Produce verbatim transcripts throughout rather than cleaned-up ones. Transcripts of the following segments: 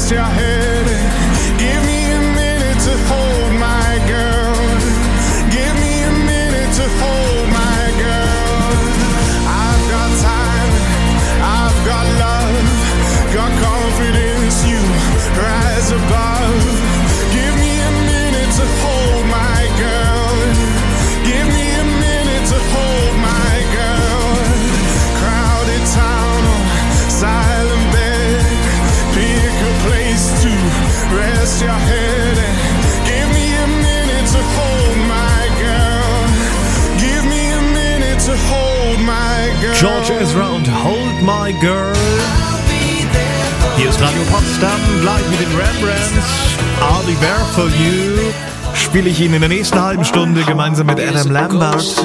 rest your head and give me a minute to hold my girl. Give me a minute to hold my girl. I've got time, I've got love, got confidence, you rise above. Give me a minute to hold my girl. Give me a minute to hold my girl. Crowded town on silent bed. Pick a place to rest your head and give me a minute to hold my girl. Give me a minute to hold my girl. George Ezra und Hold My Girl. Hier ist Radio Potsdam, live mit den Rembrandts. I'll Be There For You. Spiele ich Ihnen in der nächsten halben Stunde gemeinsam mit Adam Lambert.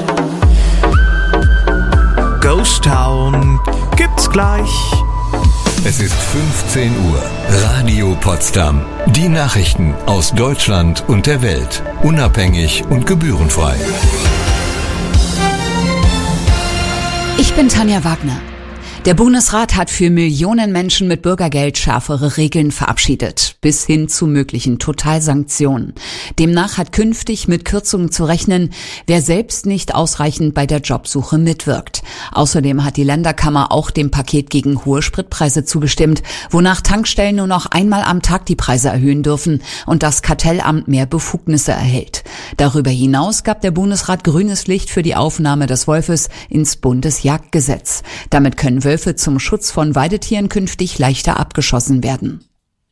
Ghost Town gibt's gleich. Es ist fünfzehn Uhr. Radio Potsdam. Die Nachrichten aus Deutschland und der Welt. Unabhängig und gebührenfrei. Ich bin Tanja Wagner. Der Bundesrat hat für Millionen Menschen mit Bürgergeld schärfere Regeln verabschiedet, bis hin zu möglichen Totalsanktionen. Demnach hat künftig mit Kürzungen zu rechnen, wer selbst nicht ausreichend bei der Jobsuche mitwirkt. Außerdem hat die Länderkammer auch dem Paket gegen hohe Spritpreise zugestimmt, wonach Tankstellen nur noch einmal am Tag die Preise erhöhen dürfen und das Kartellamt mehr Befugnisse erhält. Darüber hinaus gab der Bundesrat grünes Licht für die Aufnahme des Wolfes ins Bundesjagdgesetz. Damit können Wölfe zum Schutz von Weidetieren künftig leichter abgeschossen werden.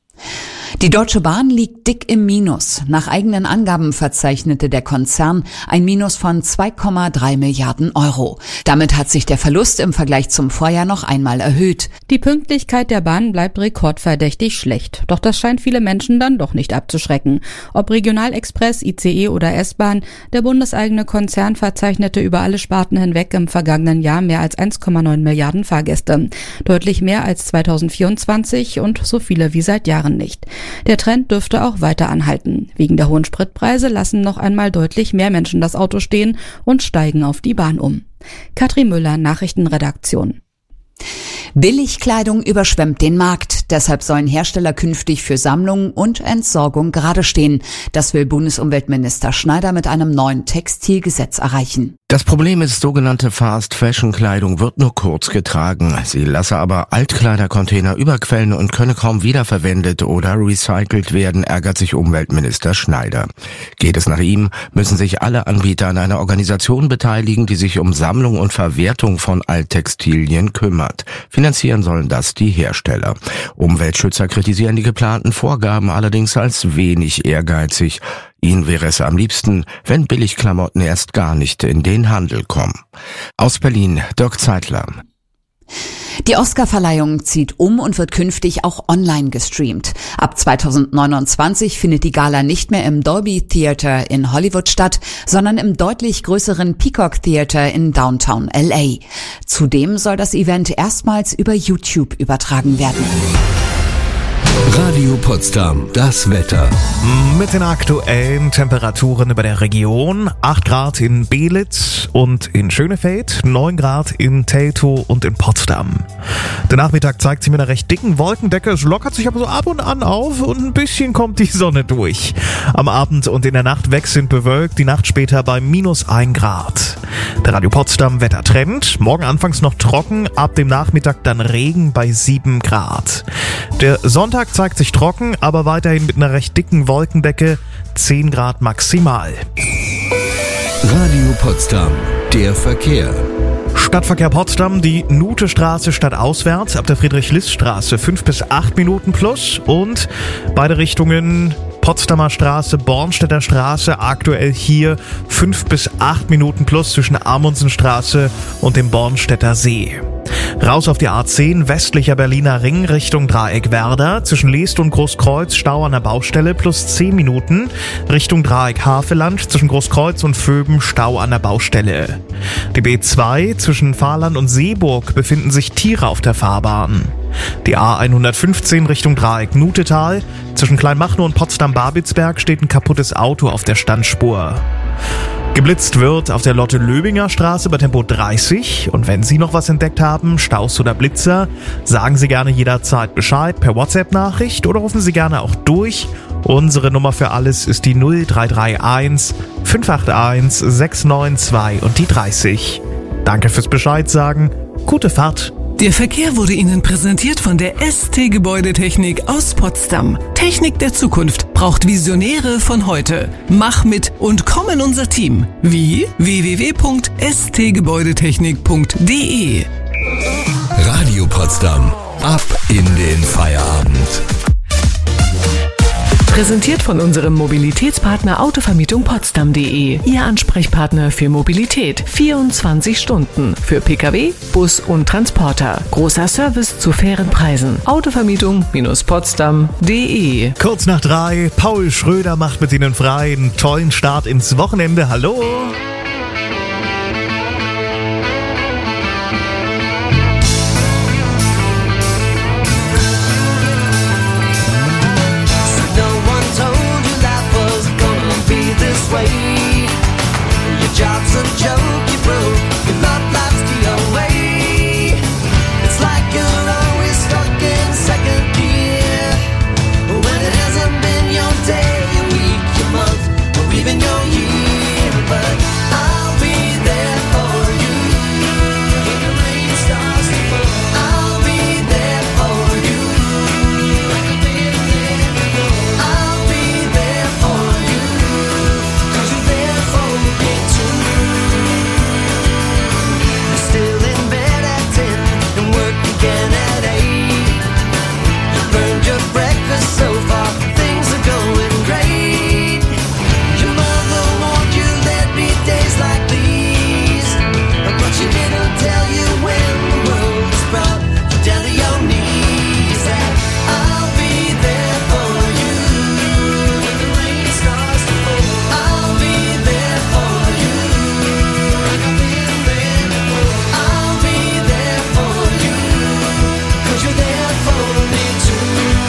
Die Deutsche Bahn liegt dick im Minus. Nach eigenen Angaben verzeichnete der Konzern ein Minus von zwei Komma drei Milliarden Euro. Damit hat sich der Verlust im Vergleich zum Vorjahr noch einmal erhöht. Die Pünktlichkeit der Bahn bleibt rekordverdächtig schlecht. Doch das scheint viele Menschen dann doch nicht abzuschrecken. Ob Regionalexpress, I C E oder S-Bahn, der bundeseigene Konzern verzeichnete über alle Sparten hinweg im vergangenen Jahr mehr als eins Komma neun Milliarden Fahrgäste. Deutlich mehr als zweitausendvierundzwanzig und so viele wie seit Jahren nicht. Der Trend dürfte auch weiter anhalten. Wegen der hohen Spritpreise lassen noch einmal deutlich mehr Menschen das Auto stehen und steigen auf die Bahn um. Katrin Müller, Nachrichtenredaktion. Billigkleidung überschwemmt den Markt. Deshalb sollen Hersteller künftig für Sammlung und Entsorgung gerade stehen. Das will Bundesumweltminister Schneider mit einem neuen Textilgesetz erreichen. Das Problem ist, sogenannte Fast-Fashion-Kleidung wird nur kurz getragen. Sie lasse aber Altkleidercontainer überquellen und könne kaum wiederverwendet oder recycelt werden, ärgert sich Umweltminister Schneider. Geht es nach ihm, müssen sich alle Anbieter an einer Organisation beteiligen, die sich um Sammlung und Verwertung von Alttextilien kümmert. Finanzieren sollen das die Hersteller. Umweltschützer kritisieren die geplanten Vorgaben allerdings als wenig ehrgeizig. Ihnen wäre es am liebsten, wenn Billigklamotten erst gar nicht in den Handel kommen. Aus Berlin, Dirk Zeitler. Die Oscarverleihung zieht um und wird künftig auch online gestreamt. Ab zweitausendneunundzwanzig findet die Gala nicht mehr im Dolby Theater in Hollywood statt, sondern im deutlich größeren Peacock Theater in Downtown L A. Zudem soll das Event erstmals über YouTube übertragen werden. Radio Potsdam, das Wetter. Mit den aktuellen Temperaturen über der Region. acht Grad in Belitz und in Schönefeld, neun Grad in Teltow und in Potsdam. Der Nachmittag zeigt sich mit einer recht dicken Wolkendecke. Es lockert sich aber so ab und an auf und ein bisschen kommt die Sonne durch. Am Abend und in der Nacht wechselnd bewölkt, die Nacht später bei minus ein Grad. Der Radio Potsdam Wettertrend. Morgen anfangs noch trocken, ab dem Nachmittag dann Regen bei sieben Grad. Der Sonntag zeigt sich trocken, aber weiterhin mit einer recht dicken Wolkendecke, zehn Grad maximal. Radio Potsdam, der Verkehr. Stadtverkehr Potsdam, die Nutestraße stadtauswärts, ab der Friedrich-List-Straße fünf bis acht Minuten plus und beide Richtungen Potsdamer Straße, Bornstedter Straße, aktuell hier fünf bis acht Minuten plus zwischen Amundsenstraße und dem Bornstedter See. Raus auf die A zehn, westlicher Berliner Ring Richtung Dreieck Werder, zwischen Leest und Großkreuz Stau an der Baustelle plus zehn Minuten, Richtung Dreieck Havelland, zwischen Großkreuz und Vöben Stau an der Baustelle. Die B zwei, zwischen Fahrland und Seeburg befinden sich Tiere auf der Fahrbahn. Die A hundertfünfzehn Richtung Dreieck Nutetal, zwischen Kleinmachnow und Potsdam-Babelsberg steht ein kaputtes Auto auf der Standspur. Geblitzt wird auf der Lotte-Löbinger Straße bei Tempo dreißig. Und wenn Sie noch was entdeckt haben, Staus oder Blitzer, sagen Sie gerne jederzeit Bescheid per WhatsApp-Nachricht oder rufen Sie gerne auch durch. Unsere Nummer für alles ist die null drei drei eins fünf acht eins sechs neun zwei und die dreißig. Danke fürs Bescheid sagen. Gute Fahrt. Der Verkehr wurde Ihnen präsentiert von der S T Gebäudetechnik aus Potsdam. Technik der Zukunft braucht Visionäre von heute. Mach mit und komm in unser Team. Wie? w w w punkt s t gebäudetechnik punkt d e. Radio Potsdam. Ab in den Feierabend. Präsentiert von unserem Mobilitätspartner Autovermietung Potsdam punkt de. Ihr Ansprechpartner für Mobilität. vierundzwanzig Stunden. Für Pkw, Bus und Transporter. Großer Service zu fairen Preisen. Autovermietung Potsdam punkt de. Kurz nach drei, Paul Schröder macht mit Ihnen frei. Einen tollen Start ins Wochenende. Hallo! Job's a joke, you broke, your love life's the away. It's like you're always stuck in second gear, when it hasn't been your day, your week, your month, or even your year. But I'll be there for you when the rain starts to fall. I'll be there for you like I've been there before. I'll be there for you 'cause you're there for me too. Still in bed at ten and work again at eight. You burned your breakfast so far, things are going great. Your mother warned you there'd be days like these, but she didn't tell you when the world was brought you down to your knees. And I'll be there for you when the rain starts to fall. I'll be there for you like I've been there before. I'll be there for you 'cause you're there for me too.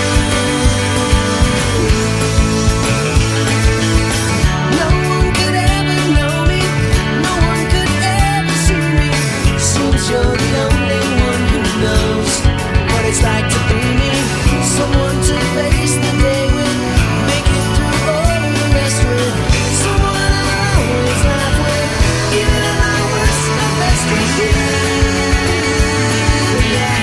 No one could ever know me, no one could ever see me. Seems you're the only one who knows what it's like to be me. Someone to face the day with, make it through all of the rest with. Someone I always laugh with, even at my worst, my best with you. Yeah.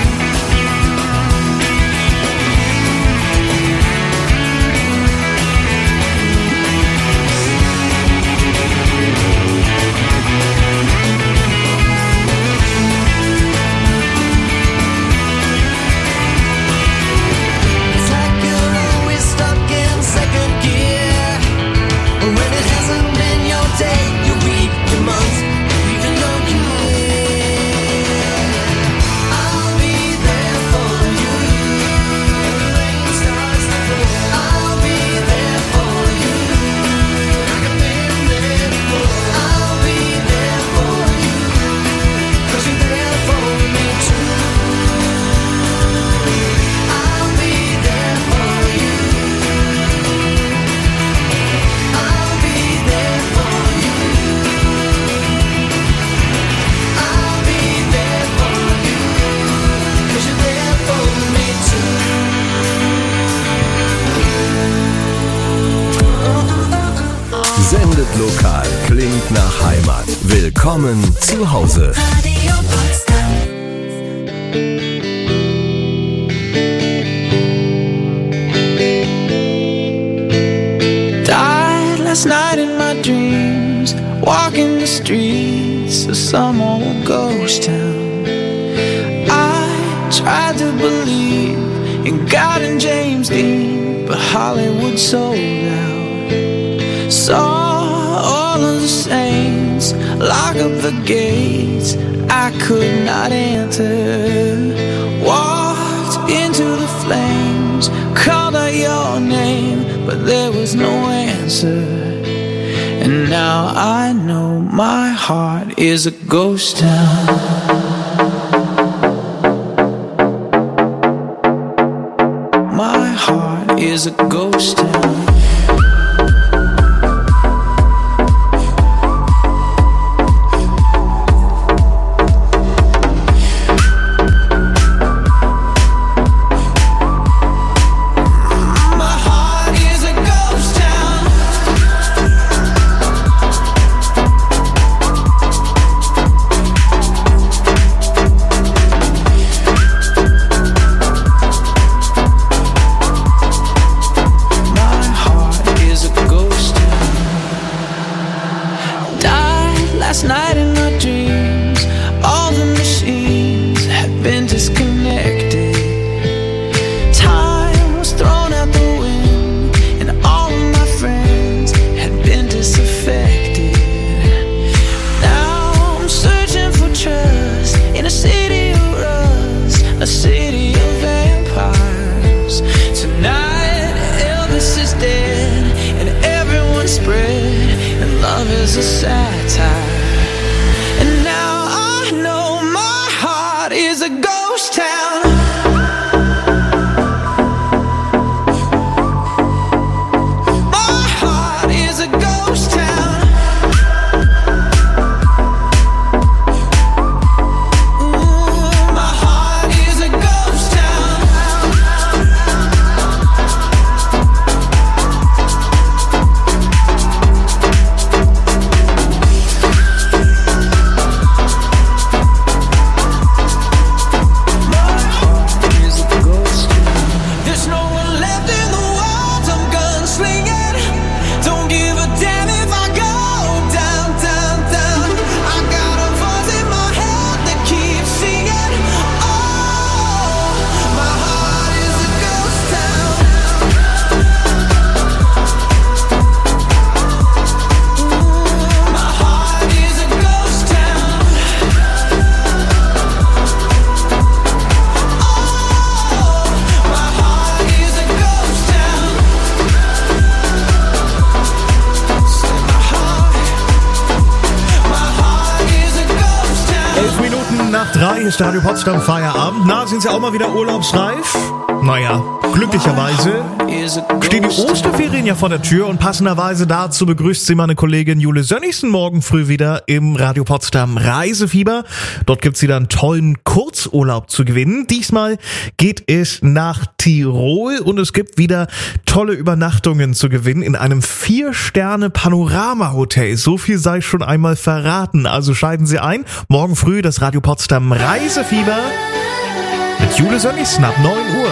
It's like you're always stuck in second gear, when it hasn't been your day, your week, your month, or even your year. I'll be there for you when the rain starts to fall. I'll be there for you like I've been there before. I'll be there for you 'cause you're there for me too. I'll be there for you. I'll be there for you. I'll be there for you 'cause you're there for me too. Sendet lokal, klingt nach Heimat. Willkommen zu Hause. Radio Potsdam. Died last night in my dreams, walking the streets of some old ghost town. I tried to believe in God and James Dean, but Hollywood sold out. Saw all of the saints lock up the gates I could not enter. Walked into the flames, called out your name, but there was no answer. And now I know my heart is a ghost town. My heart is a ghost town. Minuten nach drei ist der Radio Potsdam Feierabend. Na, sind Sie auch mal wieder urlaubsreif? Naja, glücklicherweise stehen die Osterferien ja vor der Tür und passenderweise dazu begrüßt Sie meine Kollegin Jule Sönnigsen morgen früh wieder im Radio Potsdam Reisefieber. Dort gibt's wieder einen tollen Kurzurlaub zu gewinnen. Diesmal geht es nach Tirol und es gibt wieder tolle Übernachtungen zu gewinnen in einem Vier-Sterne-Panorama-Hotel. So viel sei schon einmal verraten. Also schalten Sie ein. Morgen früh das Radio Potsdam Reisefieber mit Jule Sönnigsen ab neun Uhr.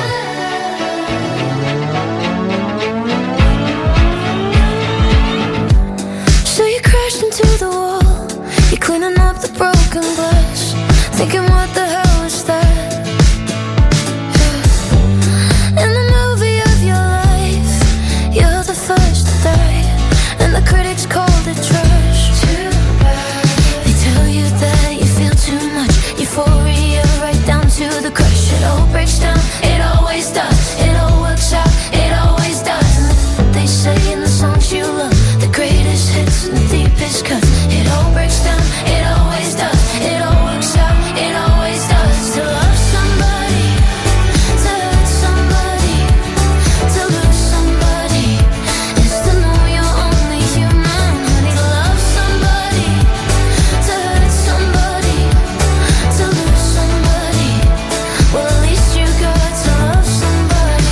So you crashed into the wall, you're cleaning up the broken glass, thinking what the hell is that? In the movie of your life, you're the first to die, and the critics called it trash. They tell you that you feel too much, euphoria right down to the crush. It all breaks down, it always does, it all works out, it always does. And they say in the songs you love, the greatest hits and the deepest cuts. It all breaks down, it always does, it all works out, it always does. To love somebody, to hurt somebody, to lose somebody, is to know you're only human. Honey, to love somebody, to hurt somebody, to lose somebody, well at least you got to love somebody.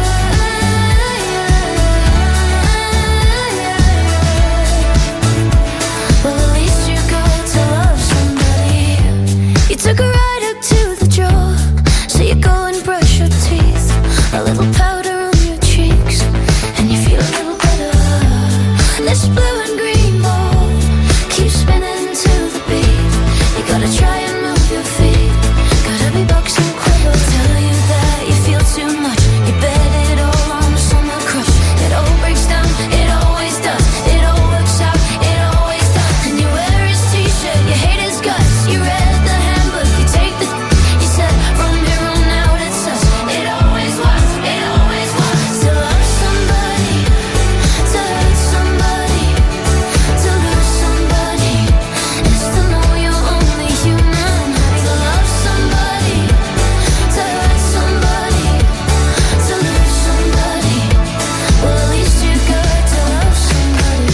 Well at least you got to love somebody. You took a ride up to the jaw, so you go and brush your teeth. A little powder on your cheeks, and you feel a little better. This blue and green ball keeps spinning to the beat. You gotta try and move your feet, gotta be boxing quick. I'll tell you that you feel too much, you bet it all on the summer crush. It all breaks down, it always does, it all works out, it always does. And you wear his t-shirt, you hate his guts, you read the handbook, you take the you said from here on out it's us. It always was, it always was. To love somebody, to hurt somebody, to lose somebody, is to know you're only human. Honey, to love somebody, to hurt somebody, to lose somebody, well at least you got to love somebody.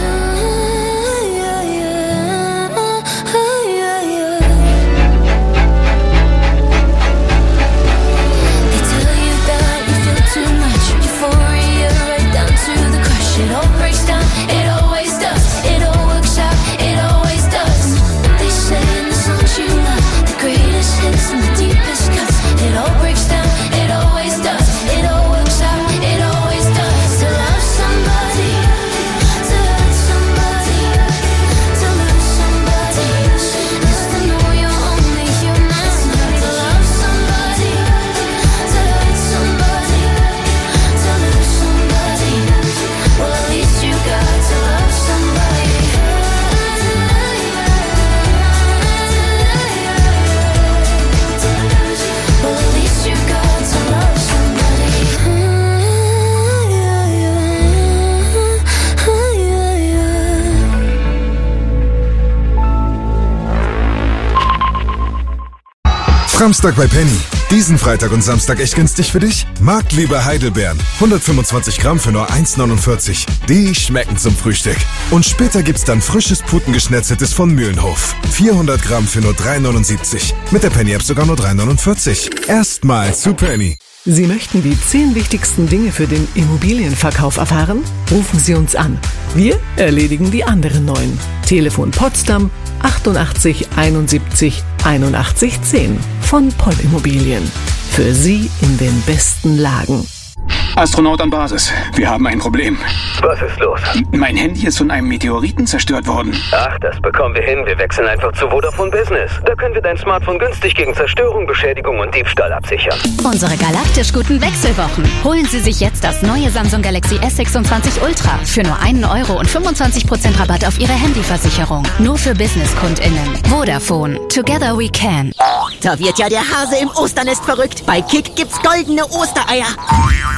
Yeah, yeah, yeah, yeah. They tell you that you feel too much, euphoria right down to the crush. It all breaks down, it always does, it all works out, it always does. They say in the songs you love, the greatest hits and the deepest cuts. It all breaks down, it always does, it all works out, it always does. To love somebody, to hurt somebody, to lose somebody, is to know you're only human. Honey, to love somebody, to hurt somebody, to lose somebody, well at least you got to love somebody. Well at least you got to love somebody. Yeah, yeah, yeah, yeah. Samstag bei Penny. Diesen Freitag und Samstag echt günstig für dich? Marktliebe Heidelbeeren. hundertfünfundzwanzig Gramm für nur eins neunundvierzig. Die schmecken zum Frühstück. Und später gibt's dann frisches Putengeschnetzeltes von Mühlenhof. vierhundert Gramm für nur drei neunundsiebzig. Mit der Penny-App sogar nur drei neunundvierzig. Erstmal zu Penny. Sie möchten die zehn wichtigsten Dinge für den Immobilienverkauf erfahren? Rufen Sie uns an. Wir erledigen die anderen neun. Telefon Potsdam achtundachtzig einundsiebzig einundachtzig zehn von Poll Immobilien. Für Sie in den besten Lagen. Astronaut an Basis. Wir haben ein Problem. Was ist los? Mein Handy ist von einem Meteoriten zerstört worden. Ach, das bekommen wir hin. Wir wechseln einfach zu Vodafone Business. Da können wir dein Smartphone günstig gegen Zerstörung, Beschädigung und Diebstahl absichern. Unsere galaktisch guten Wechselwochen. Holen Sie sich jetzt das neue Samsung Galaxy S sechsundzwanzig Ultra für nur einen Euro und fünfundzwanzig Prozent Rabatt auf Ihre Handyversicherung. Nur für Business-KundInnen. Vodafone. Together we can. Da wird ja der Hase im Osternest verrückt. Bei Kick gibt's goldene Ostereier.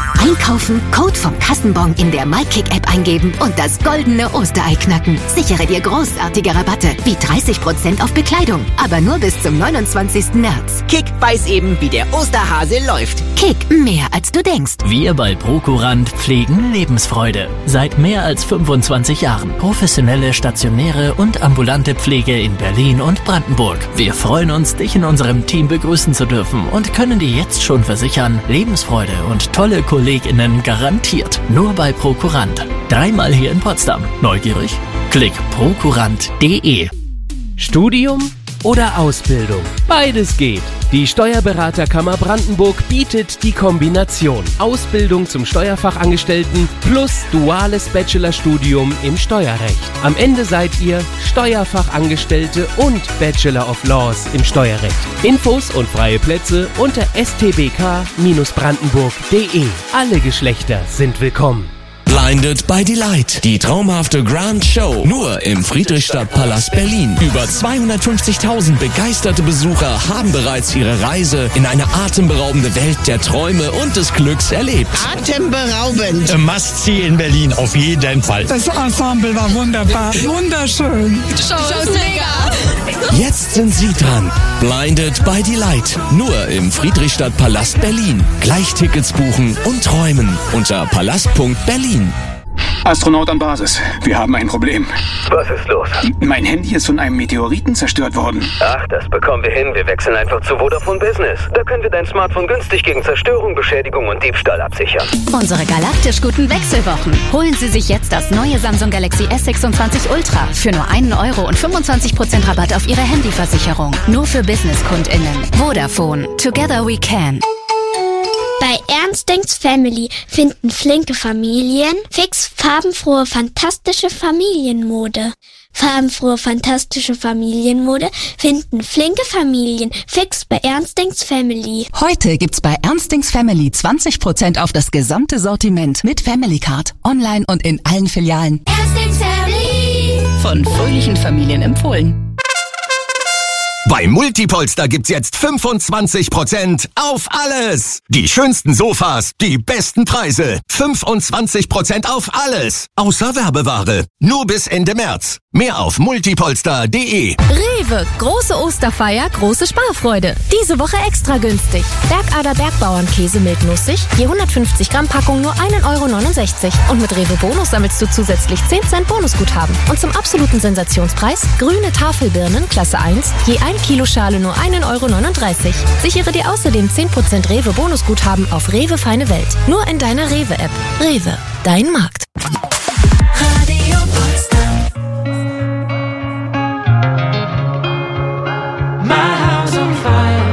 Einkaufen, Code vom Kassenbon in der MyKick-App eingeben und das goldene Osterei knacken. Sichere dir großartige Rabatte, wie dreißig Prozent auf Bekleidung, aber nur bis zum neunundzwanzigsten März. Kick weiß eben, wie der Osterhase läuft. Kick, mehr als du denkst. Wir bei Prokurant pflegen Lebensfreude. Seit mehr als fünfundzwanzig Jahren. Professionelle, stationäre und ambulante Pflege in Berlin und Brandenburg. Wir freuen uns, dich in unserem Team begrüßen zu dürfen und können dir jetzt schon versichern, Lebensfreude und tolle KollegInnen garantiert. Nur bei Prokurant. Dreimal hier in Potsdam. Neugierig? Klick prokurant punkt de. Studium oder Ausbildung? Beides geht. Die Steuerberaterkammer Brandenburg bietet die Kombination Ausbildung zum Steuerfachangestellten plus duales Bachelorstudium im Steuerrecht. Am Ende seid ihr Steuerfachangestellte und Bachelor of Laws im Steuerrecht. Infos und freie Plätze unter s t b k brandenburg punkt de. Alle Geschlechter sind willkommen. Blinded by Delight, die traumhafte Grand Show, nur im Friedrichstadtpalast Berlin. Über zweihundertfünfzigtausend begeisterte Besucher haben bereits ihre Reise in eine atemberaubende Welt der Träume und des Glücks erlebt. Atemberaubend. A Must-See in Berlin, auf jeden Fall. Das Ensemble war wunderbar, wunderschön. Show ist mega. Jetzt sind Sie dran. Blinded by Delight, nur im Friedrichstadtpalast Berlin. Gleich Tickets buchen und träumen unter palast punkt berlin. Astronaut an Basis. Wir haben ein Problem. Was ist los? Mein Handy ist von einem Meteoriten zerstört worden. Ach, das bekommen wir hin. Wir wechseln einfach zu Vodafone Business. Da können wir dein Smartphone günstig gegen Zerstörung, Beschädigung und Diebstahl absichern. Unsere galaktisch guten Wechselwochen. Holen Sie sich jetzt das neue Samsung Galaxy S sechsundzwanzig Ultra für nur einen Euro und fünfundzwanzig Prozent Rabatt auf Ihre Handyversicherung. Nur für BusinesskundInnen. Vodafone. Together we can. Bei Ernst Denks Family finden flinke Familien fix farbenfrohe, fantastische Familienmode. Farbenfrohe, fantastische Familienmode finden flinke Familien fix bei Ernst Denks Family. Heute gibt's bei Ernst Denks Family zwanzig Prozent auf das gesamte Sortiment mit Family Card, online und in allen Filialen. Ernst Denks Family. Von fröhlichen Familien empfohlen. Bei Multipolster gibt's jetzt fünfundzwanzig Prozent auf alles. Die schönsten Sofas, die besten Preise. fünfundzwanzig Prozent auf alles. Außer Werbeware. Nur bis Ende März. Mehr auf multipolster punkt de. Rewe. Große Osterfeier, große Sparfreude. Diese Woche extra günstig. Bergader Bergbauernkäse mild nussig. Je hundertfünfzig Gramm Packung nur einen Euro neunundsechzig. Und mit Rewe Bonus sammelst du zusätzlich zehn Cent Bonusguthaben. Und zum absoluten Sensationspreis grüne Tafelbirnen Klasse eins. Je ein Kilo Schale nur einen Euro neununddreißig. Sichere dir außerdem zehn Prozent Rewe Bonusguthaben auf Rewe Feine Welt. Nur in deiner Rewe-App. Rewe. Dein Markt. Radio Potsdam. My house on fire.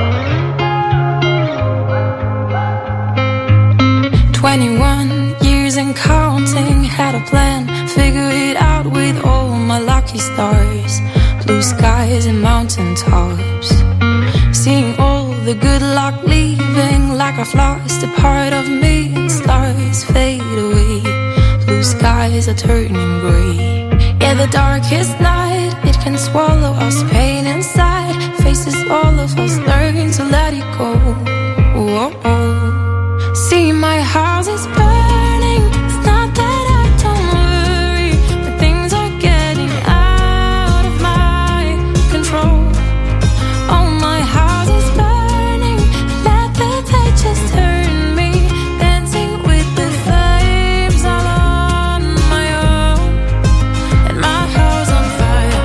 twenty-one years and counting, had a plan, figure it out with all my lucky stars. Blue skies and mountain tops, seeing all the good luck leaving like I've lost a part of me, and stars fade away. Blue skies are turning grey. Yeah, the darkest night, it can swallow us, pain inside. Faces all of us learn to let it go. Oh, oh. See, my house is burning. It's not that I don't worry, but things are getting out of my control. Oh, my house is burning. Let the pages turn me, dancing with the flames all on my own. And my house on fire.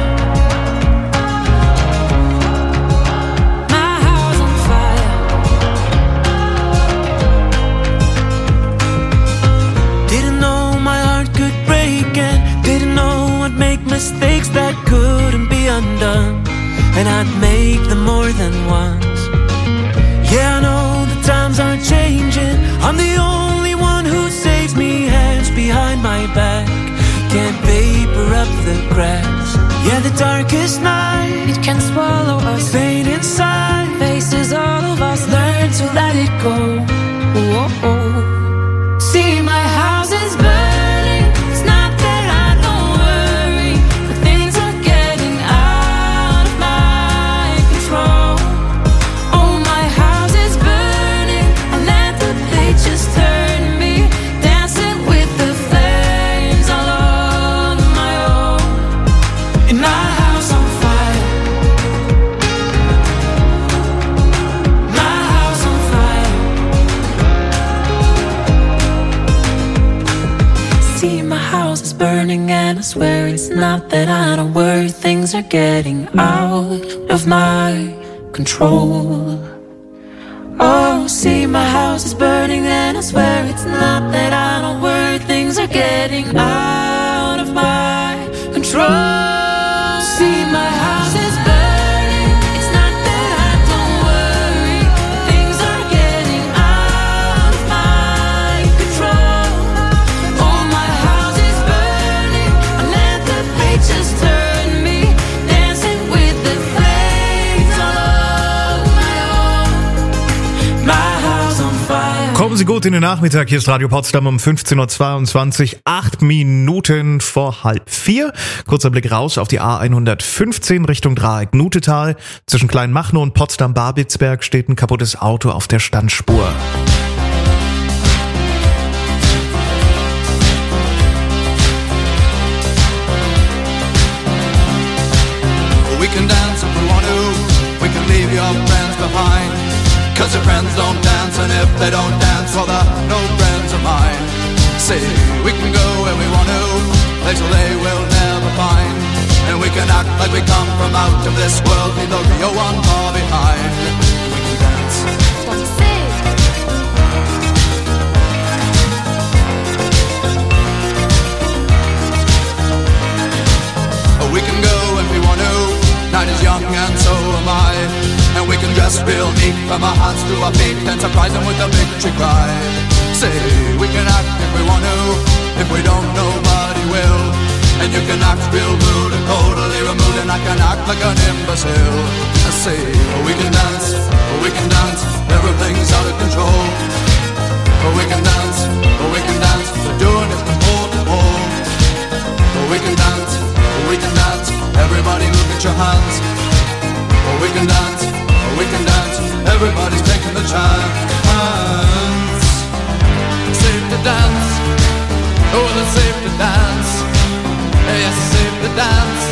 My house on fire. Didn't know my heart could break and didn't know I'd make mistakes that couldn't be undone. And I'd make them more than once. Yeah, I know the times are changing. I'm the only one who saves me, hands behind my back. Can't paper up the cracks. Yeah, the darkest night, it can swallow us, pain inside. Faces all of us learn to let it go. Oh, oh. See, my house is burning. It's not that I don't worry, but things are getting out of my control. Oh, my house is burning. I let the pages turn. swear it's not that I don't worry. Things are getting out of my control. Oh, see, my house is burning and I swear it's not that I don't worry. Things are getting out of my control. See, my house is burning. It's not that I don't worry. Things are getting out of my control. Oh, my house is burning. I let the pictures turn me, dancing with the flames all over my own. My house on fire. Kommen Sie gut in den Nachmittag, hier ist Radio Potsdam um fünfzehn Uhr zweiundzwanzig, acht Minuten vor halb vier. Kurzer Blick raus auf die A hundertfünfzehn Richtung Dreieck-Nutetal. Zwischen Kleinmachnow und Potsdam-Babelsberg steht ein kaputtes Auto auf der Standspur. We can dance if we want to, we can leave your friends behind. Cause your friends don't dance, and if they don't dance, well they're no friends of mine. See, we can go where we want to, places they will never find. And we can act like we come from out of this world, leave the real one far behind. We can dance. We can go if we want to, night is young and so am I. And we can dress real neat from our hands to our feet and surprise them with a victory cry. Say, we can act if we want to, if we don't, nobody will. And you can act real rude and totally removed, and I can act like an imbecile. I say, we can dance, we can dance, everything's out of control. We can dance, we can dance, we're doing it from pole to pole. We can dance, we can dance, everybody look at your hands. We can dance, we can dance, everybody's taking the chance. Safe to dance, oh it's safe to dance. Yes, it's safe to dance.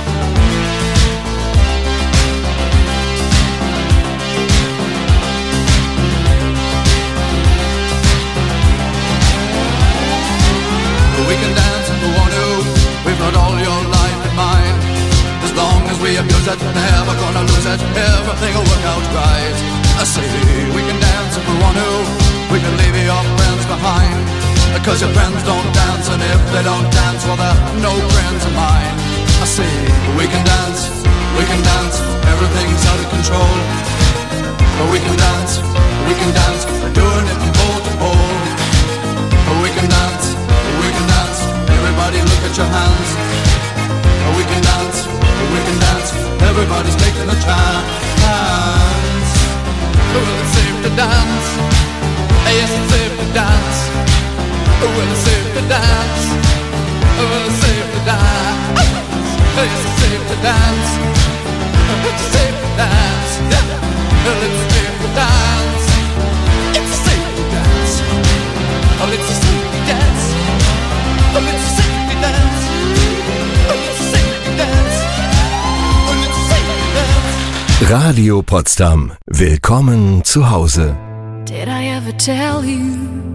We can dance if we want to, we've got all your life in mind. As long as we abuse it, never gonna lose it, everything will work out right. I say, we can dance if we want to, we can leave your friends behind. Because your friends don't dance, and if they don't dance, well they're no friends of mine. I say, we can dance, we can dance, everything's out of control. But we can dance, we can dance, we're doing it from pole to pole. But we can dance, we can dance, everybody look at your hands. But we can dance, we can dance, everybody's taking a chance. Well, it's safe to dance, yes it's safe to dance. Well, it's safe to dance, well it's safe to dance. Yes, it's safe to dance, it's safe to dance. Well, it's safe to dance, it's safe to dance. Oh, it's safe to dance, oh, it's safe to dance. Oh, it's safe to dance, oh, it's safe to dance. Radio Potsdam. Willkommen zu Hause. Did I ever tell you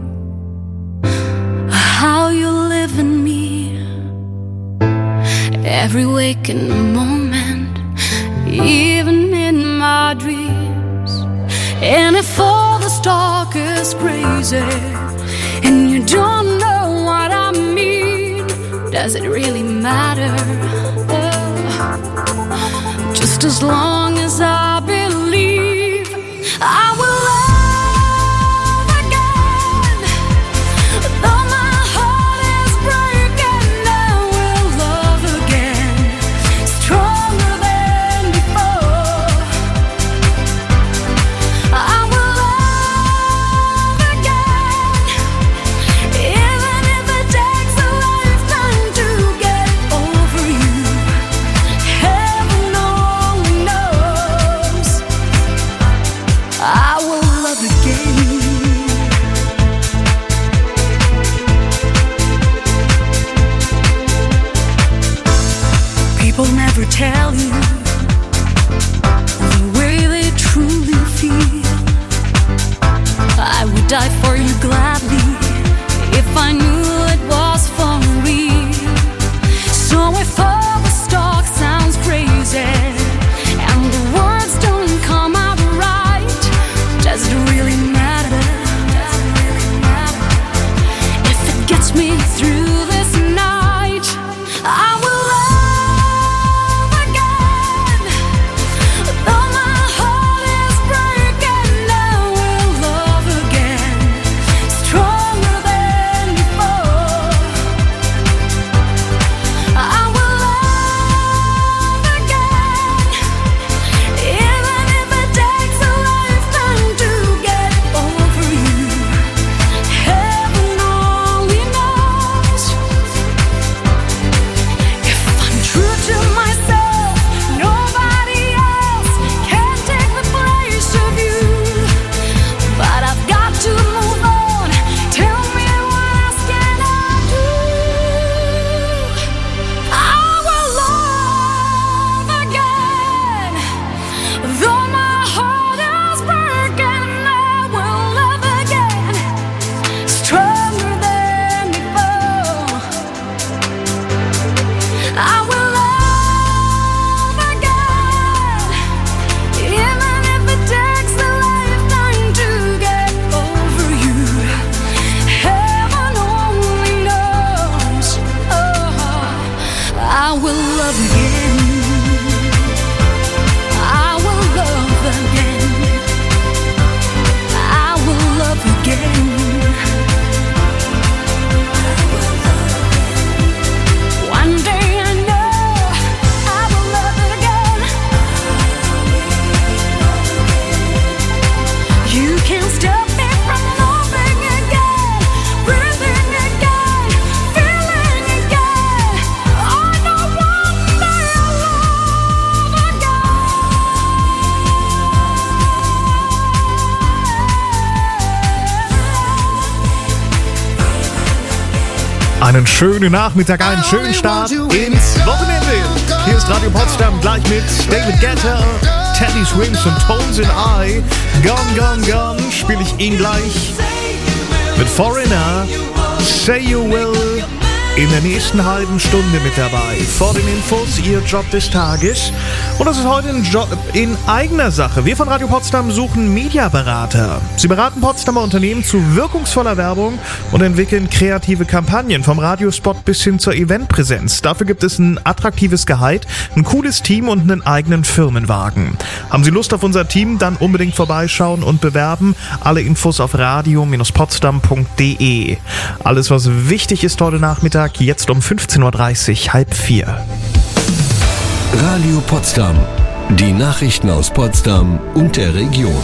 how you live in me? Every waking moment, even in my dreams. And if all the talk is crazy and you don't know what I mean, does it really matter? Oh, just as long as I believe I will. Tell you the way they truly feel. I would die for you gladly if I knew it was for real. Einen schönen Nachmittag, einen schönen Start ins Wochenende. Hier ist Radio Potsdam gleich mit David Guetta, Teddy Swims und Tones in Eye. Gone, gone, gone spiele ich ihn gleich mit Foreigner. Say You Will in der nächsten halben Stunde mit dabei. Vor den Infos, Ihr Job des Tages. Und das ist heute ein Job in eigener Sache. Wir von Radio Potsdam suchen Mediaberater. Sie beraten Potsdamer Unternehmen zu wirkungsvoller Werbung und entwickeln kreative Kampagnen, vom Radiospot bis hin zur Eventpräsenz. Dafür gibt es ein attraktives Gehalt, ein cooles Team und einen eigenen Firmenwagen. Haben Sie Lust auf unser Team? Dann unbedingt vorbeischauen und bewerben. Alle Infos auf radio potsdam punkt de. Alles, was wichtig ist heute Nachmittag, jetzt um fünfzehn Uhr dreißig, halb vier. Radio Potsdam. Die Nachrichten aus Potsdam und der Region.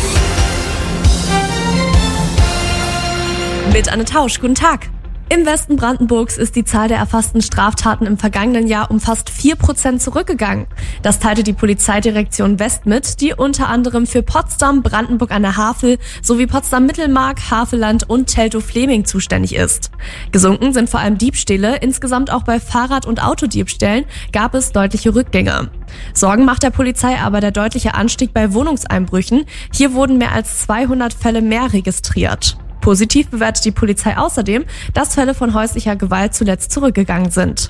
Mit Anne Tausch, guten Tag. Im Westen Brandenburgs ist die Zahl der erfassten Straftaten im vergangenen Jahr um fast vier Prozent zurückgegangen. Das teilte die Polizeidirektion West mit, die unter anderem für Potsdam, Brandenburg an der Havel sowie Potsdam-Mittelmark, Havelland und Teltow-Fleming zuständig ist. Gesunken sind vor allem Diebstähle, insgesamt auch bei Fahrrad- und Autodiebstählen gab es deutliche Rückgänge. Sorgen macht der Polizei aber der deutliche Anstieg bei Wohnungseinbrüchen. Hier wurden mehr als zweihundert Fälle mehr registriert. Positiv bewertet die Polizei außerdem, dass Fälle von häuslicher Gewalt zuletzt zurückgegangen sind.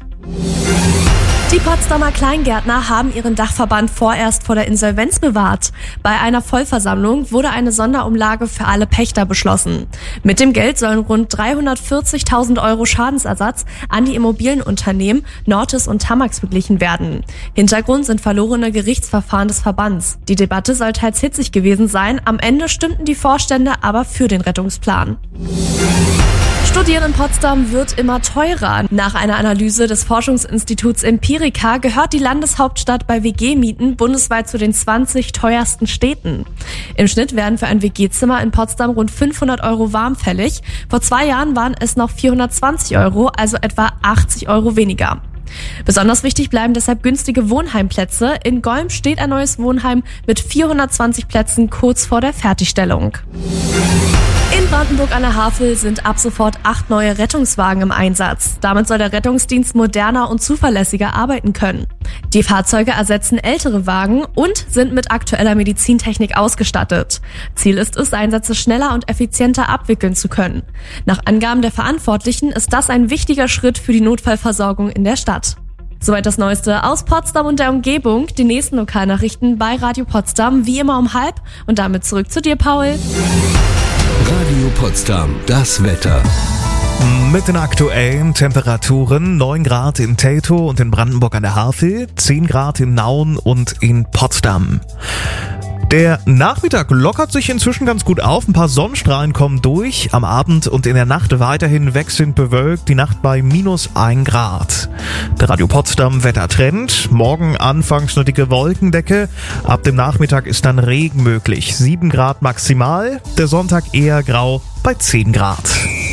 Die Potsdamer Kleingärtner haben ihren Dachverband vorerst vor der Insolvenz bewahrt. Bei einer Vollversammlung wurde eine Sonderumlage für alle Pächter beschlossen. Mit dem Geld sollen rund dreihundertvierzigtausend Euro Schadensersatz an die Immobilienunternehmen Nortis und Tamax beglichen werden. Hintergrund sind verlorene Gerichtsverfahren des Verbands. Die Debatte soll teils hitzig gewesen sein, am Ende stimmten die Vorstände aber für den Rettungsplan. Studieren in Potsdam wird immer teurer. Nach einer Analyse des Forschungsinstituts Empirica gehört die Landeshauptstadt bei W G-Mieten bundesweit zu den zwanzig teuersten Städten. Im Schnitt werden für ein W G-Zimmer in Potsdam rund fünfhundert Euro warm fällig. Vor zwei Jahren waren es noch vierhundertzwanzig Euro, also etwa achtzig Euro weniger. Besonders wichtig bleiben deshalb günstige Wohnheimplätze. In Golm steht ein neues Wohnheim mit vierhundertzwanzig Plätzen kurz vor der Fertigstellung. In Brandenburg an der Havel sind ab sofort acht neue Rettungswagen im Einsatz. Damit soll der Rettungsdienst moderner und zuverlässiger arbeiten können. Die Fahrzeuge ersetzen ältere Wagen und sind mit aktueller Medizintechnik ausgestattet. Ziel ist es, Einsätze schneller und effizienter abwickeln zu können. Nach Angaben der Verantwortlichen ist das ein wichtiger Schritt für die Notfallversorgung in der Stadt. Soweit das Neueste aus Potsdam und der Umgebung. Die nächsten Lokalnachrichten bei Radio Potsdam, wie immer um halb. Und damit zurück zu dir, Paul. Radio Potsdam, das Wetter. Mit den aktuellen Temperaturen: neun Grad in Teltow und in Brandenburg an der Havel, zehn Grad in Nauen und in Potsdam. Der Nachmittag lockert sich inzwischen ganz gut auf. Ein paar Sonnenstrahlen kommen durch. Am Abend und in der Nacht weiterhin wechselnd bewölkt. Die Nacht bei minus ein Grad. Der Radio Potsdam Wettertrend. Morgen anfangs eine dicke Wolkendecke. Ab dem Nachmittag ist dann Regen möglich. sieben Grad maximal. Der Sonntag eher grau bei zehn Grad.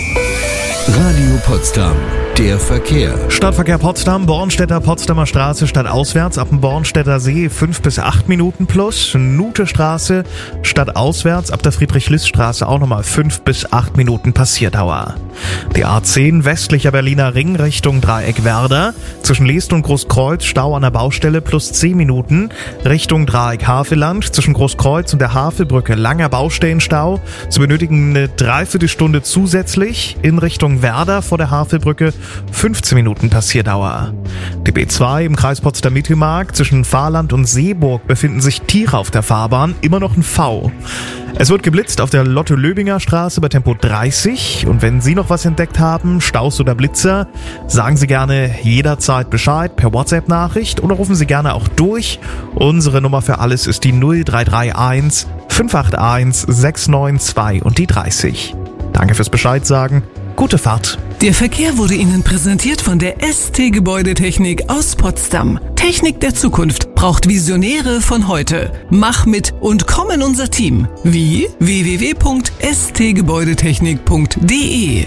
Radio Potsdam. Der Verkehr. Stadtverkehr Potsdam, Bornstädter Potsdamer Straße stadtauswärts ab dem Bornstädter See fünf bis acht Minuten plus. Nute Straße stadtauswärts ab der Friedrich-List-Straße auch nochmal fünf bis acht Minuten Passierdauer. Die A zehn westlicher Berliner Ring Richtung Dreieck Werder. Zwischen Leest und Großkreuz Stau an der Baustelle plus zehn Minuten. Richtung Dreieck Havelland zwischen Großkreuz und der Havelbrücke langer Baustellenstau. Sie benötigen eine Dreiviertelstunde zusätzlich in Richtung Werder vor der Havelbrücke. fünfzehn Minuten Passierdauer. Die B zwei im Kreis Potsdam-Mittelmark zwischen Fahrland und Seeburg befinden sich Tiere auf der Fahrbahn, immer noch ein V. Es wird geblitzt auf der Lotte-Löbinger Straße bei Tempo dreißig. Und wenn Sie noch was entdeckt haben, Staus oder Blitzer, sagen Sie gerne jederzeit Bescheid per WhatsApp-Nachricht oder rufen Sie gerne auch durch. Unsere Nummer für alles ist die null drei drei eins fünf acht eins sechs neun zwei und die dreißig. Danke fürs Bescheid sagen. Gute Fahrt. Der Verkehr wurde Ihnen präsentiert von der S T Gebäudetechnik aus Potsdam. Technik der Zukunft braucht Visionäre von heute. Mach mit und komm in unser Team. Wie? w w w punkt s t gebäudetechnik punkt de.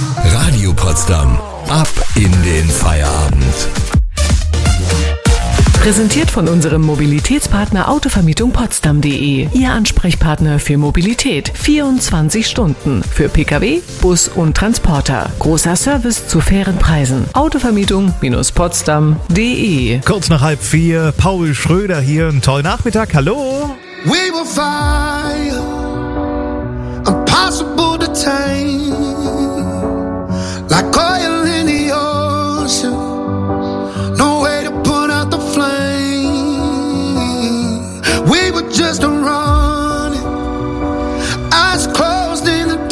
Radio Potsdam. Ab in den Feierabend. Präsentiert von unserem Mobilitätspartner Autovermietung Potsdam punkt de. Ihr Ansprechpartner für Mobilität. vierundzwanzig Stunden. Für Pkw, Bus und Transporter. Großer Service zu fairen Preisen. Autovermietung Potsdam punkt de. Kurz nach halb vier, Paul Schröder hier. Einen tollen Nachmittag. Hallo. We will fire, impossible to tame, like oil in the ocean, no way to put out the flame. We were just running, eyes closed in the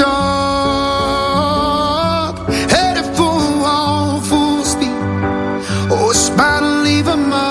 dark, headed for a wall full speed, oh, it's about to leave a mark.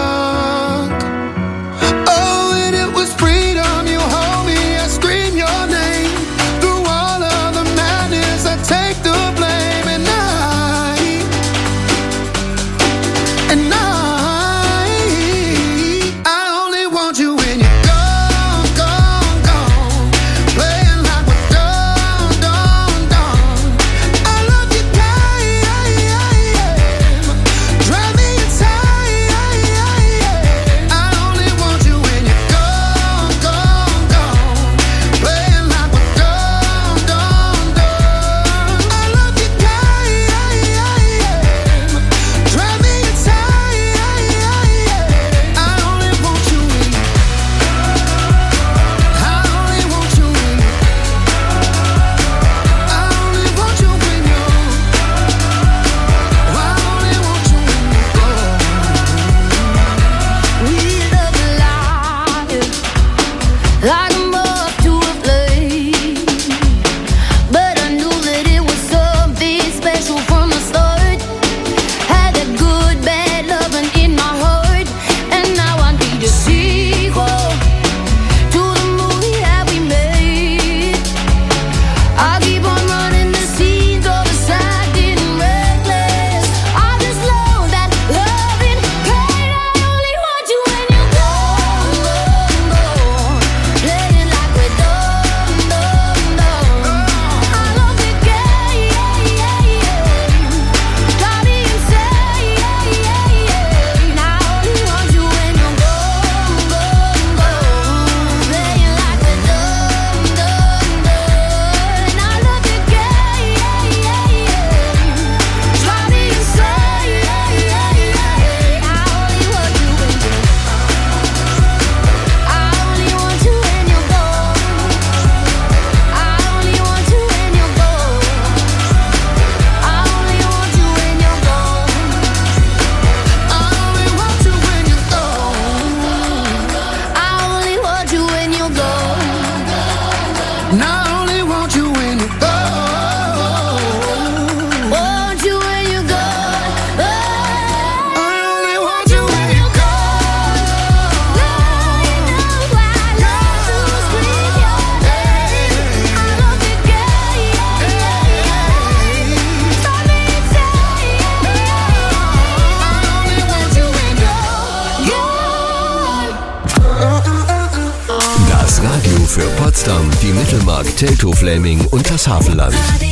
Für Potsdam, die Mittelmark, Teltow, Fläming und das Hafenland. Say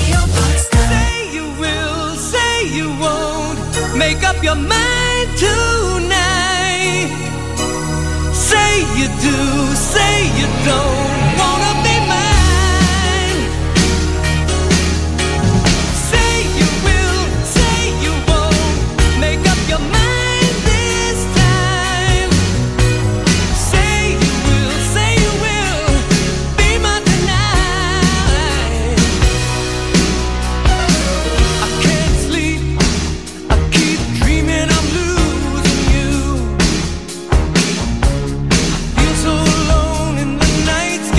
you will, say you won't, make up your mind tonight. Say you do, say you don't, wanna be mine. Say you will, say you won't, make up your mind this time. Say you will, say you will, be mine tonight. I can't sleep, I keep dreaming I'm losing you. I feel so alone in the nights.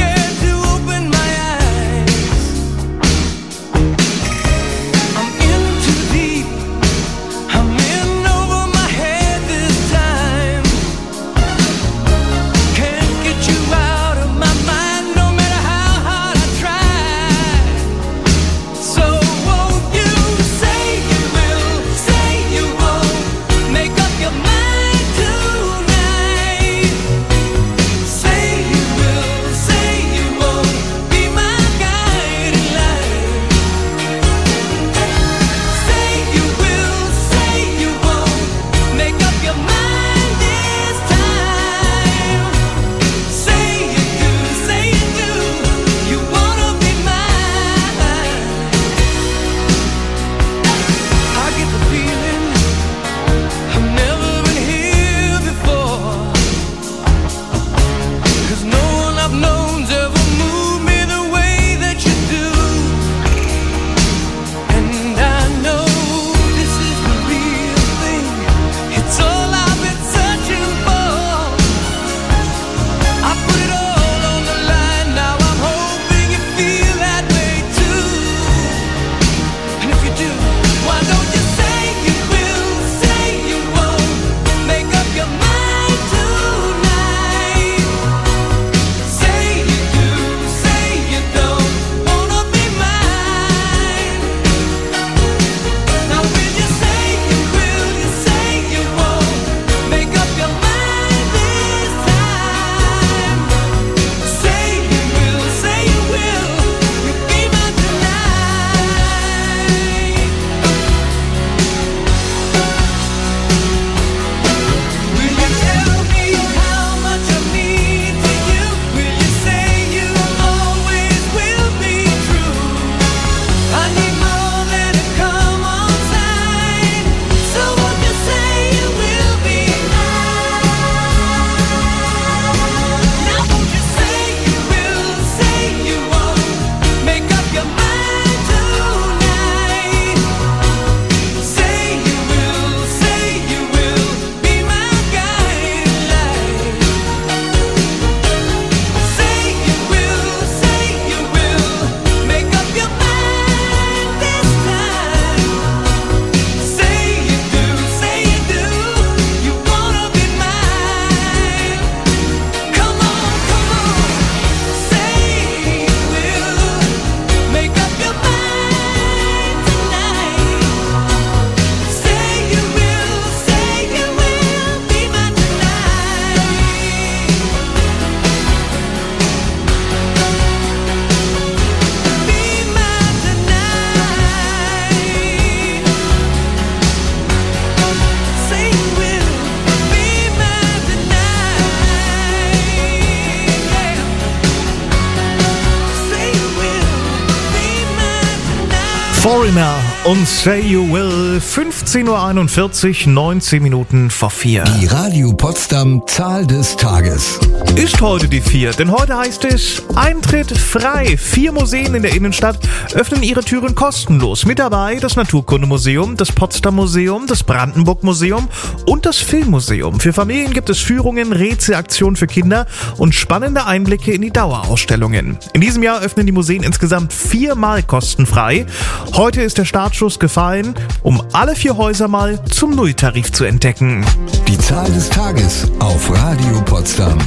Foreigner und Say You Will, fünfzehn Uhr einundvierzig, neunzehn Minuten vor vier. Die Radio Potsdam Zahl des Tages. Ist heute die vier, denn heute heißt es Eintritt frei. Vier Museen in der Innenstadt öffnen ihre Türen kostenlos. Mit dabei das Naturkundemuseum, das Potsdam Museum, das Brandenburg Museum und das Filmmuseum. Für Familien gibt es Führungen, Rätselaktionen für Kinder und spannende Einblicke in die Dauerausstellungen. In diesem Jahr öffnen die Museen insgesamt viermal kostenfrei. Heute ist der Startschuss gefallen, um alle vier Häuser mal zum Nulltarif zu entdecken. Die Zahl des Tages auf Radio Potsdam.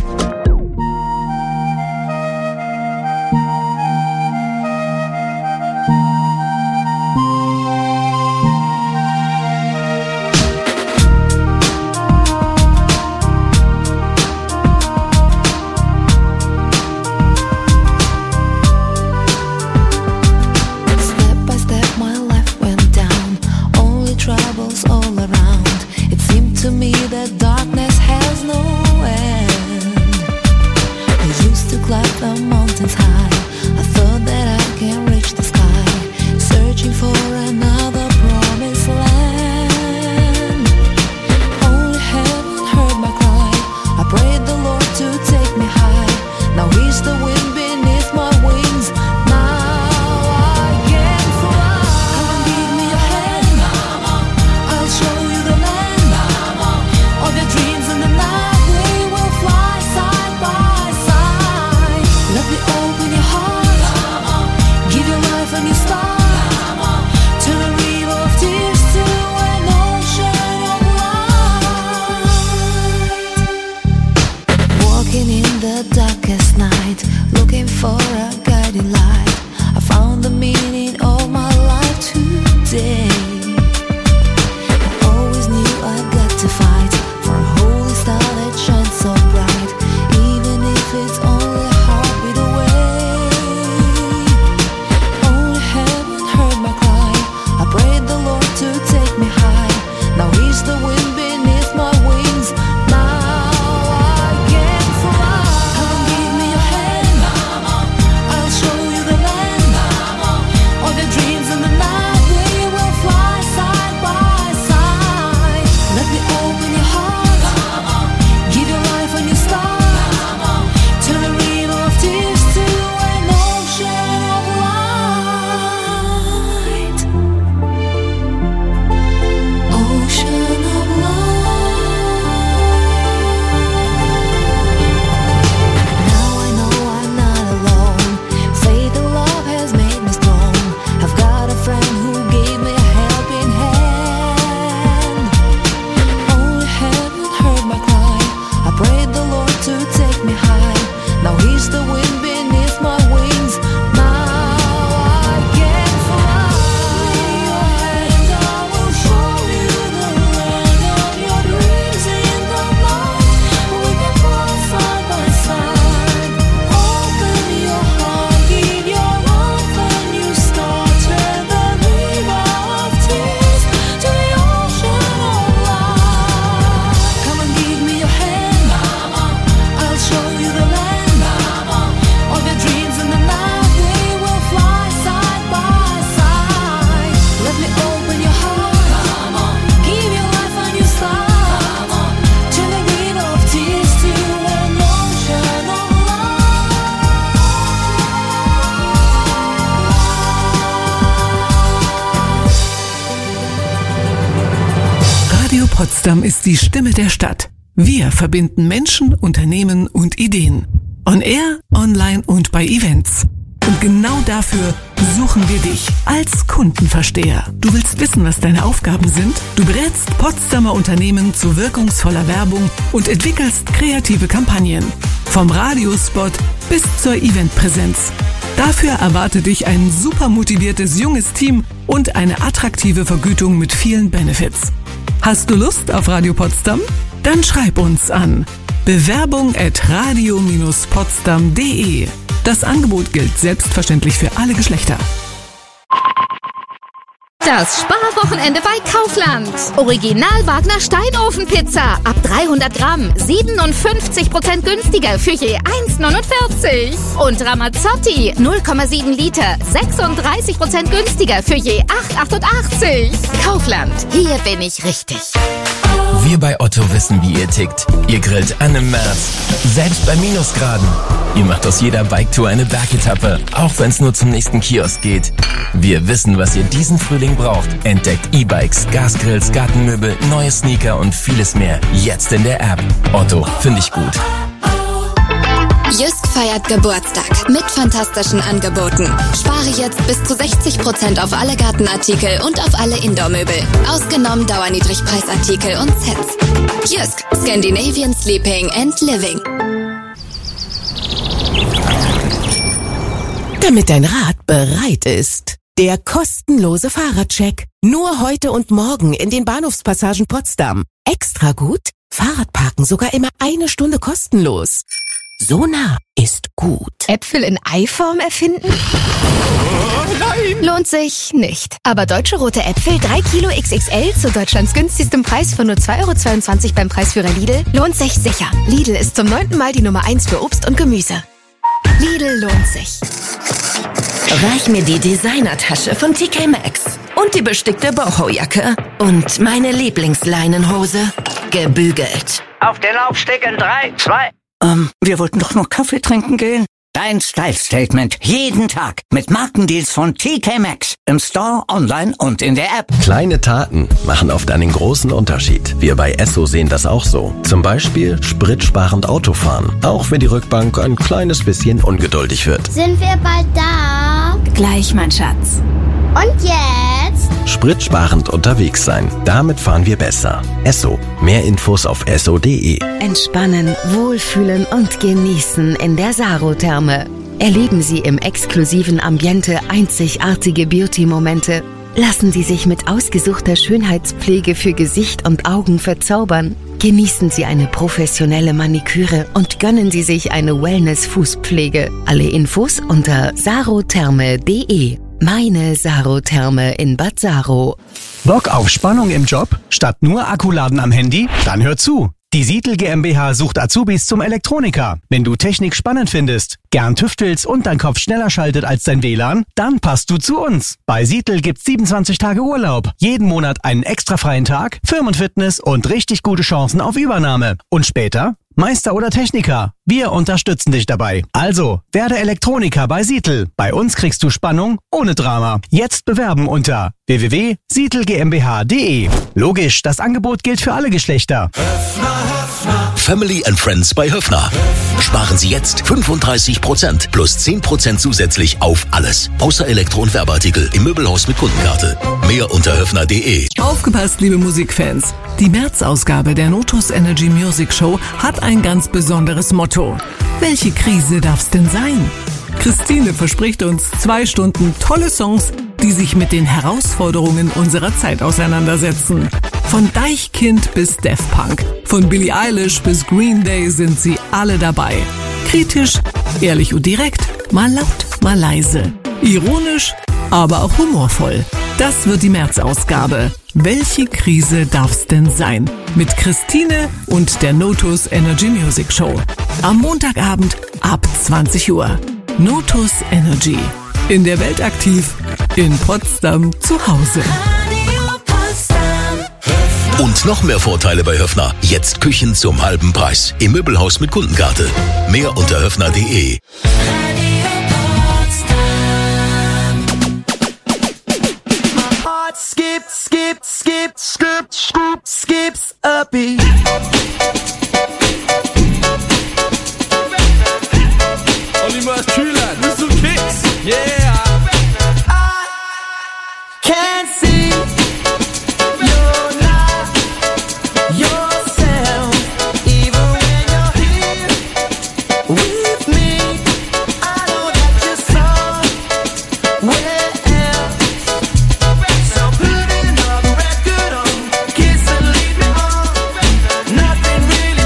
Potsdam ist die Stimme der Stadt. Wir verbinden Menschen, Unternehmen und Ideen. On Air, online und bei Events. Und genau dafür suchen wir dich als Kundenversteher. Du willst wissen, was deine Aufgaben sind? Du berätst Potsdamer Unternehmen zu wirkungsvoller Werbung und entwickelst kreative Kampagnen. Vom Radiospot bis zur Eventpräsenz. Dafür erwartet dich ein super motiviertes junges Team und eine attraktive Vergütung mit vielen Benefits. Hast du Lust auf Radio Potsdam? Dann schreib uns an bewerbung at radio dash potsdam punkt de. Das Angebot gilt selbstverständlich für alle Geschlechter. Das Sparwochenende bei Kaufland. Original Wagner Steinofenpizza ab dreihundert Gramm. siebenundfünfzig Prozent günstiger für je eins neunundvierzig. Und Ramazzotti null Komma sieben Liter. sechsunddreißig Prozent günstiger für je acht achtundachtzig. Kaufland. Hier bin ich richtig. Wir bei Otto wissen, wie ihr tickt. Ihr grillt an im März, selbst bei Minusgraden. Ihr macht aus jeder Biketour eine Bergetappe, auch wenn es nur zum nächsten Kiosk geht. Wir wissen, was ihr diesen Frühling braucht. Entdeckt E-Bikes, Gasgrills, Gartenmöbel, neue Sneaker und vieles mehr. Jetzt in der App. Otto, finde ich gut. Jysk feiert Geburtstag mit fantastischen Angeboten. Spare jetzt bis zu sechzig Prozent auf alle Gartenartikel und auf alle Indoor-Möbel. Ausgenommen Dauerniedrigpreisartikel und Sets. Jysk, Scandinavian Sleeping and Living. Damit dein Rad bereit ist. Der kostenlose Fahrradcheck. Nur heute und morgen in den Bahnhofspassagen Potsdam. Extra gut? Fahrradparken sogar immer eine Stunde kostenlos. So nah ist gut. Äpfel in Eiform erfinden? Oh, nein! Lohnt sich nicht. Aber Deutsche Rote Äpfel drei Kilo X X L zu Deutschlands günstigstem Preis von nur zwei Euro zweiundzwanzig beim Preisführer Lidl lohnt sich sicher. Lidl ist zum neunten Mal die Nummer eins für Obst und Gemüse. Lidl lohnt sich. Reich mir die Designertasche von T K Maxx und die bestickte Boho-Jacke und meine Lieblingsleinenhose gebügelt. Auf den Laufsteg in drei, zwei... Ähm, wir wollten doch nur Kaffee trinken gehen. Dein Style-Statement jeden Tag mit Markendeals von T K Maxx. Im Store, online und in der App. Kleine Taten machen oft einen großen Unterschied. Wir bei Esso sehen das auch so. Zum Beispiel spritsparend Autofahren. Auch wenn die Rückbank ein kleines bisschen ungeduldig wird. Sind wir bald da? Gleich, mein Schatz. Und jetzt? Spritsparend unterwegs sein. Damit fahren wir besser. Esso. Mehr Infos auf esso punkt de. Entspannen, wohlfühlen und genießen in der Saro-Therme. Erleben Sie im exklusiven Ambiente einzigartige Beauty-Momente. Lassen Sie sich mit ausgesuchter Schönheitspflege für Gesicht und Augen verzaubern. Genießen Sie eine professionelle Maniküre und gönnen Sie sich eine Wellness-Fußpflege. Alle Infos unter sarotherme punkt de. Meine Saro-Therme in Bad Saro. Bock auf Spannung im Job? Statt nur Akkuladen am Handy? Dann hör zu. Die Sietl GmbH sucht Azubis zum Elektroniker. Wenn du Technik spannend findest, gern tüftelst und dein Kopf schneller schaltet als dein W L A N, dann passt du zu uns. Bei Sietl gibt's siebenundzwanzig Tage Urlaub, jeden Monat einen extra freien Tag, Firmenfitness und richtig gute Chancen auf Übernahme. Und später Meister oder Techniker, wir unterstützen dich dabei. Also, werde Elektroniker bei Sietl. Bei uns kriegst du Spannung ohne Drama. Jetzt bewerben unter w w w punkt sietl g m b h punkt de. Logisch, das Angebot gilt für alle Geschlechter. Family and Friends bei Höffner. Sparen Sie jetzt fünfunddreißig Prozent plus zehn Prozent zusätzlich auf alles. Außer Elektro- und Werbeartikel im Möbelhaus mit Kundenkarte. Mehr unter höffner punkt de. Aufgepasst, liebe Musikfans. Die März-Ausgabe der Notus Energy Music Show hat ein ganz besonderes Motto. Welche Krise darf's denn sein? Christine verspricht uns zwei Stunden tolle Songs, die sich mit den Herausforderungen unserer Zeit auseinandersetzen. Von Deichkind bis Daft Punk, von Billie Eilish bis Green Day sind sie alle dabei. Kritisch, ehrlich und direkt, mal laut, mal leise. Ironisch, aber auch humorvoll. Das wird die März-Ausgabe. Welche Krise darf's denn sein? Mit Christine und der Notus Energy Music Show. Am Montagabend ab zwanzig Uhr. Notus Energy. In der Welt aktiv, in Potsdam zu Hause. Und noch mehr Vorteile bei Höffner. Jetzt Küchen zum halben Preis. Im Möbelhaus mit Kundenkarte. Mehr unter höffner punkt de. Skip, skip, skip, skip, skip, skips a beat. Only most true lad with some kicks. Yeah. I can't see you're not yourself, even when you're here with me. I know that you're somewhere else. So put another record on, kiss and leave me on. Nothing really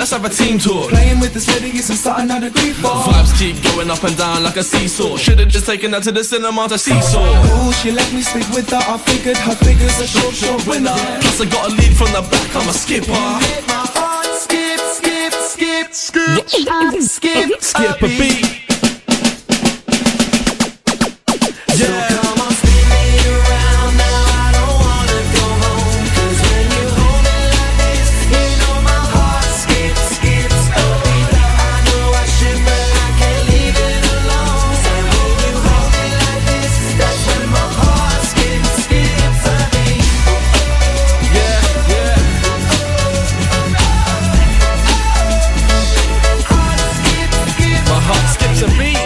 let's have a team talk. Playing with this lady isn't something I'd agree for. Vibes keep going up and down like a seesaw. Should've just taken her to the cinema to seesaw. Ooh, she let me sleep with her. I figured her figure's a short, short winner. Plus I got a lead from the back, I'm a skipper. Make my heart skip, skip, skip, skip, skip, skip a beat. So come on, spin me around now. I don't wanna go home. 'Cause when you hold me like this, you know my heart skips, skips a beat. I know I should, but I can't leave it alone. So when you hold me like this, that's when my heart skips, skips a beat. Yeah, yeah. Heart skips, skips. My heart skips a beat.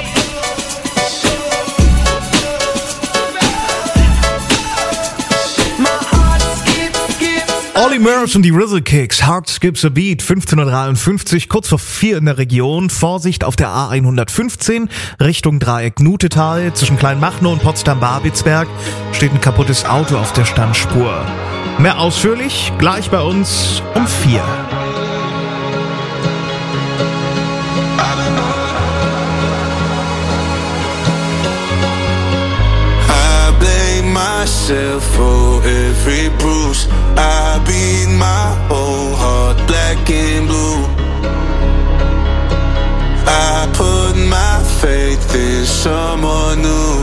Olly Murs und die Rizzle Kicks, Heart Skips a Beat, fünfzehn Uhr dreiundfünfzig, kurz vor vier in der Region. Vorsicht auf der A hundertfünfzehn, Richtung Dreieck Nutetal. Zwischen Kleinmachnow und Potsdam-Babelsberg steht ein kaputtes Auto auf der Standspur. Mehr ausführlich gleich bei uns um vier. Myself for every bruise. I beat my whole heart black and blue. I put my faith in someone new.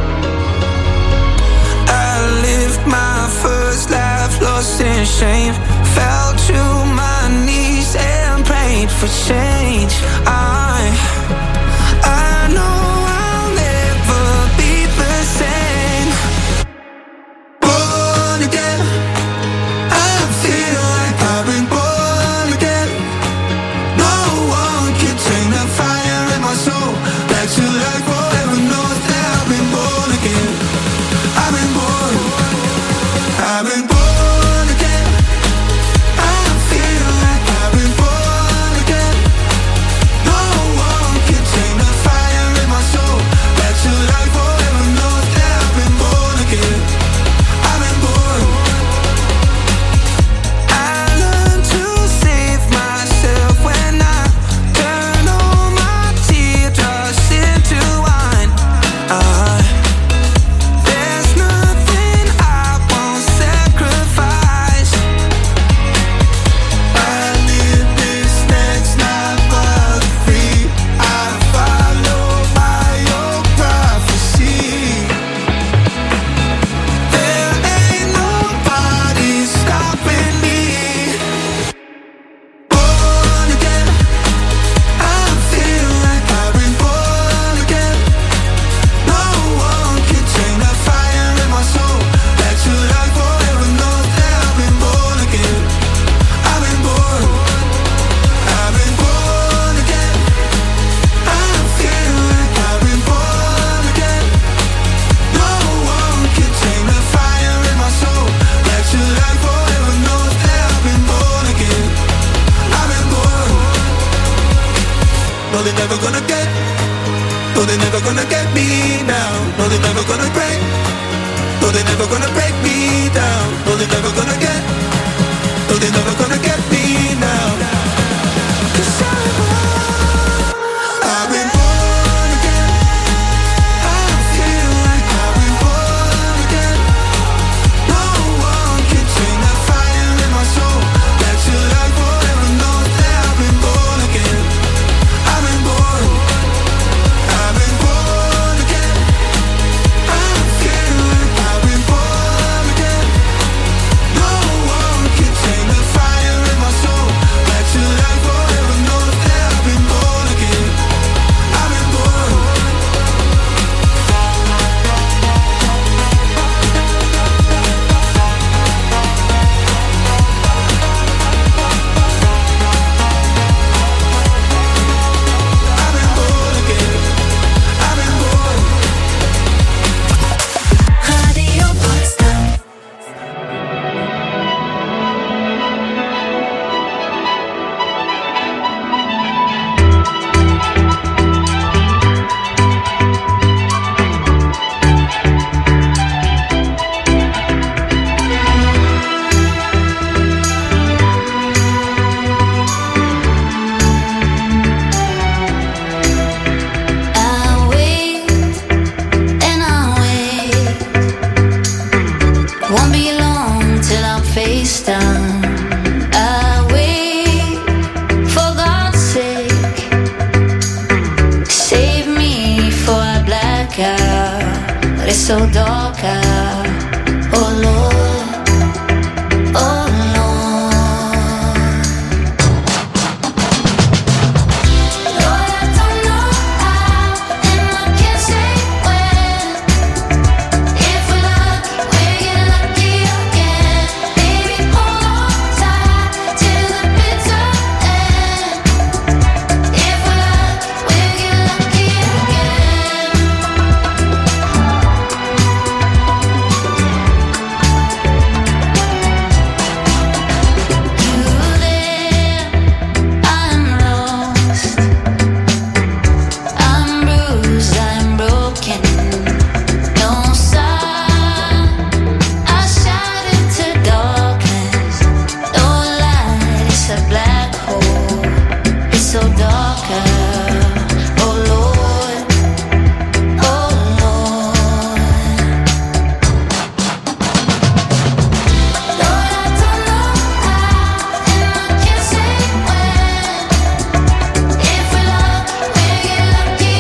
I lived my first life lost in shame. Fell to my knees and prayed for change. I, I know I'll never be the same. Again, I feel like I've been born again. No one can turn the fire in my soul back to life forever. Knows that I've been born again. I've been born. I've been born again. I feel like I've been born again. No one can turn the fire in my soul back to life forever. Knows that I've been born again. I've been born. No, they're never gonna get. No, they're never gonna get me now. No, they're never gonna break. No, they're never gonna break me down. No, they're never gonna get. No, they're never gonna get me now. 'Cause I'm, I've been born again. I feel like I've been born again. No one can turn the fire in my soul back to life forever. Knows that I've been born again. I've been born. I've been born again. I feel like I've been born again. No one can turn the fire so dark out.